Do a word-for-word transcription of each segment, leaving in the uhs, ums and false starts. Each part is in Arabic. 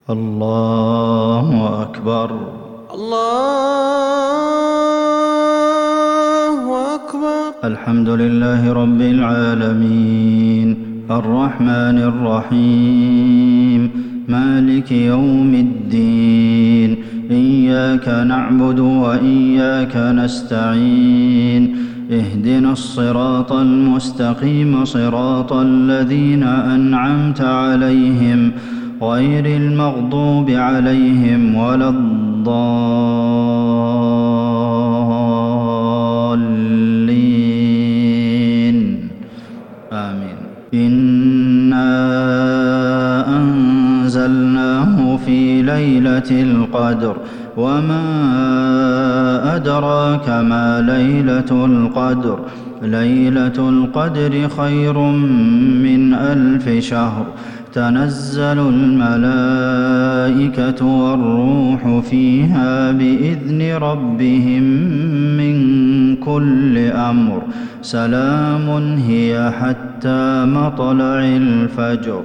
الله أكبر. الله أكبر. الحمد لله رب العالمين الرحمن الرحيم مالك يوم الدين إياك نعبد وإياك نستعين اهدنا الصراط المستقيم صراط الذين أنعمت عليهم غير المغضوب عليهم ولا الضالين آمين. إنا أنزلناه في ليلة القدر وما أدراك ما ليلة القدر ليلة القدر خير من ألف شهر تنزل الملائكة والروح فيها بإذن ربهم من كل أمر سلام هي حتى مطلع الفجر.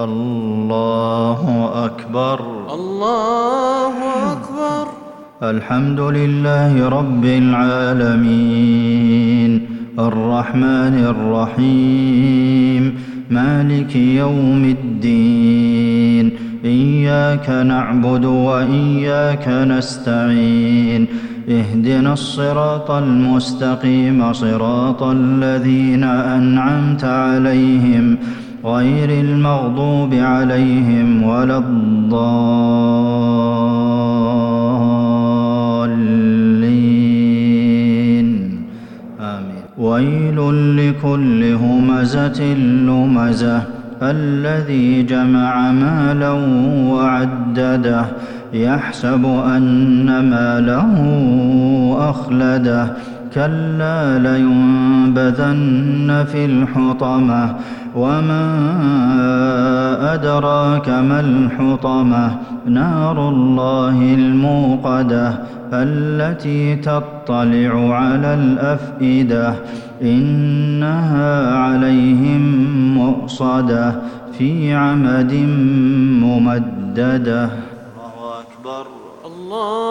الله أكبر. الله أكبر. الحمد لله رب العالمين الرحمن الرحيم مالك يوم الدين إياك نعبد وإياك نستعين اهدنا الصراط المستقيم صراط الذين أنعمت عليهم غير المغضوب عليهم ولا الضالين آمين. ويل لكل همزة لمزة الذي جمع مالا وعدده يحسب أن ماله أخلده كلا لينبذن في الحطمة وما أدراك ما الحطمة نار الله الموقدة التي تطلع على الأفئدة إنها عليهم مؤصدة في عمد ممددة. الله أكبر. الله